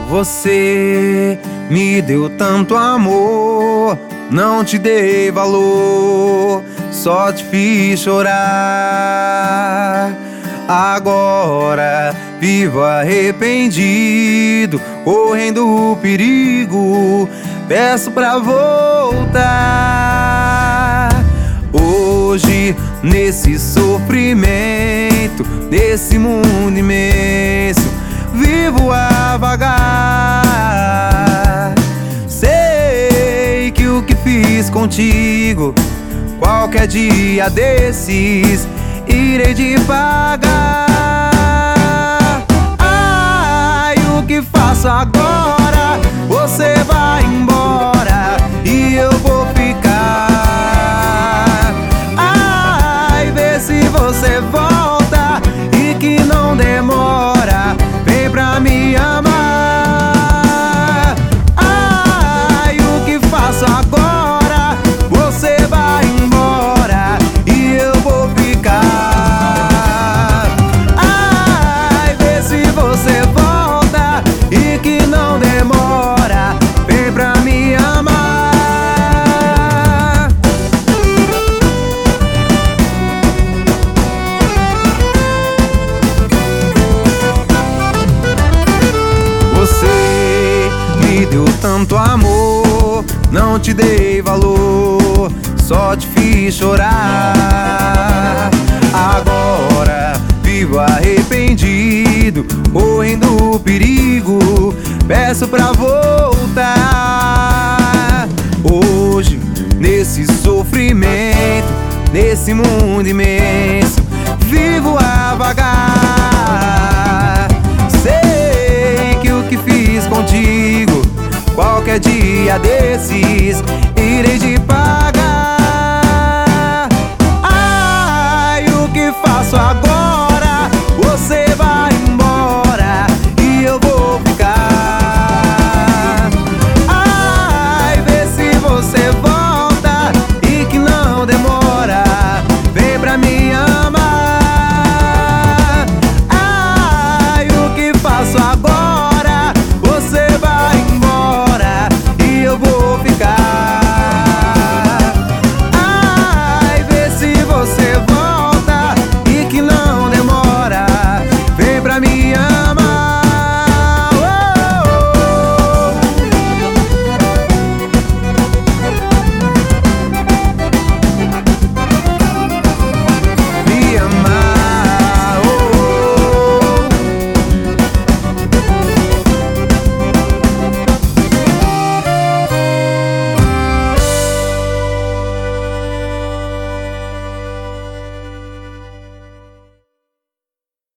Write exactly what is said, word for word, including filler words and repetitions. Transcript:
Você me deu tanto amor, não te dei valor, só te fiz chorar. Agora vivo arrependido, correndo o perigo, peço pra voltar. Hoje, nesse sofrimento, nesse mundo imenso, vivo a vagar. Sei que o que fiz contigo, qualquer dia desses, irei te pagar. Ai, o que faço agora? Você vai embora e eu vou ficar. Ai, vê se você volta e que não demora, vem pra me amar. Ai, o que faço agora? Você vai embora e eu vou ficar. Ai, vê se você volta e que não demora, vem pra me amar. Você me deu tanto amor, não te dei valor, só te fiz chorar. Agora vivo arrependido, correndo o perigo, peço pra voltar. Hoje, nesse sofrimento, nesse mundo imenso, vivo a vagar. Sei que o que fiz contigo, qualquer dia desses,